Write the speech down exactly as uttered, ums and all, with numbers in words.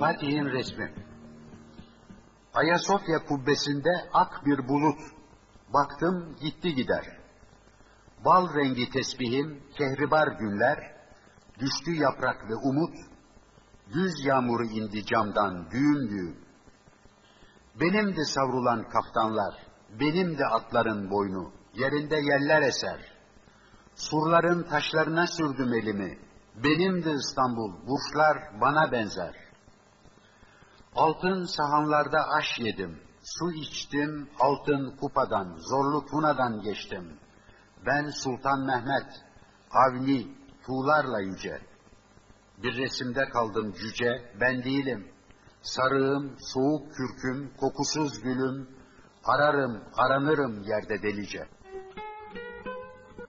Fatih'in resmi. Ayasofya kubbesinde ak bir bulut. Baktım gitti gider. Bal rengi tesbihim, kehribar günler, düştü yaprak ve umut, güz yağmuru indi camdan düğüm düğüm. Benimdi savrulan kaftanlar, benimdi atların boynu, yerinde yeller eser. Surların taşlarına sürdüm elimi, benimdi İstanbul, burçlar bana benzer. Altın sahanlarda aş yedim, su içtim altın kupadan, zorlu Tuna'dan geçtim. Ben Sultan Mehmet, Avni, tuğlarla yüce. Bir resimde kaldım cüce, ben değilim. Sarığım, soğuk kürküm, kokusuz gülüm, ararım, aranırım yerde delice.